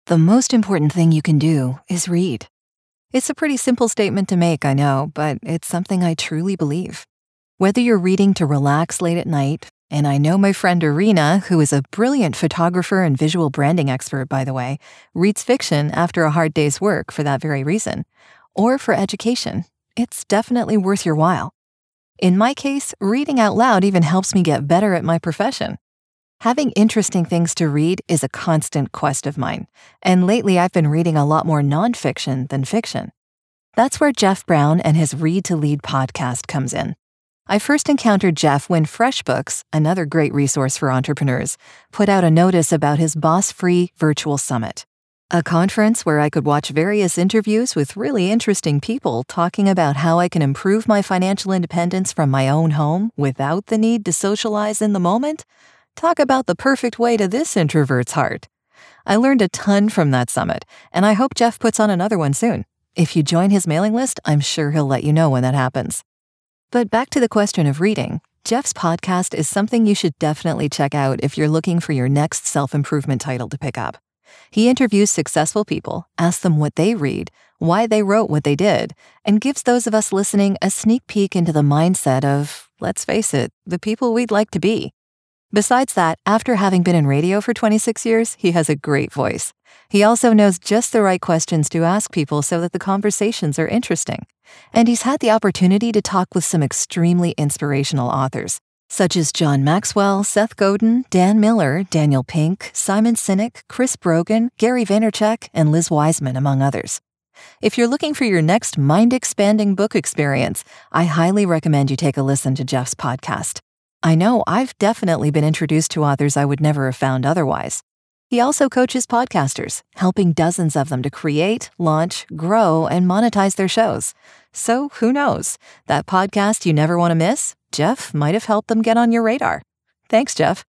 The most important thing you can do is read. It's a pretty simple statement to make, I know, but it's something I truly believe. Whether you're reading to relax late at night, and I know my friend Irina, who is a brilliant photographer and visual branding expert, by the way, reads fiction after a hard day's work for that very reason, or for education, it's definitely worth your while. In my case, reading out loud even helps me get better at my profession. Having interesting things to read is a constant quest of mine, and lately I've been reading a lot more nonfiction than fiction. That's where Jeff Brown and his Read to Lead podcast comes in. I first encountered Jeff when FreshBooks, another great resource for entrepreneurs, put out a notice about his Boss-Free Virtual Summit, a conference where I could watch various interviews with really interesting people talking about how I can improve my financial independence from my own home without the need to socialize in the moment. Talk about the perfect way to this introvert's heart. I learned a ton from that summit, and I hope Jeff puts on another one soon. If you join his mailing list, I'm sure he'll let you know when that happens. But back to the question of reading, Jeff's podcast is something you should definitely check out if you're looking for your next self-improvement title to pick up. He interviews successful people, asks them what they read, why they wrote what they did, and gives those of us listening a sneak peek into the mindset of, let's face it, the people we'd like to be. Besides that, after having been in radio for 26 years, he has a great voice. He also knows just the right questions to ask people so that the conversations are interesting. And he's had the opportunity to talk with some extremely inspirational authors, such as John Maxwell, Seth Godin, Dan Miller, Daniel Pink, Simon Sinek, Chris Brogan, Gary Vaynerchuk, and Liz Wiseman, among others. If you're looking for your next mind-expanding book experience, I highly recommend you take a listen to Jeff's podcast. I know I've definitely been introduced to authors I would never have found otherwise. He also coaches podcasters, helping dozens of them to create, launch, grow, and monetize their shows. So who knows? That podcast you never want to miss? Jeff might have helped them get on your radar. Thanks, Jeff.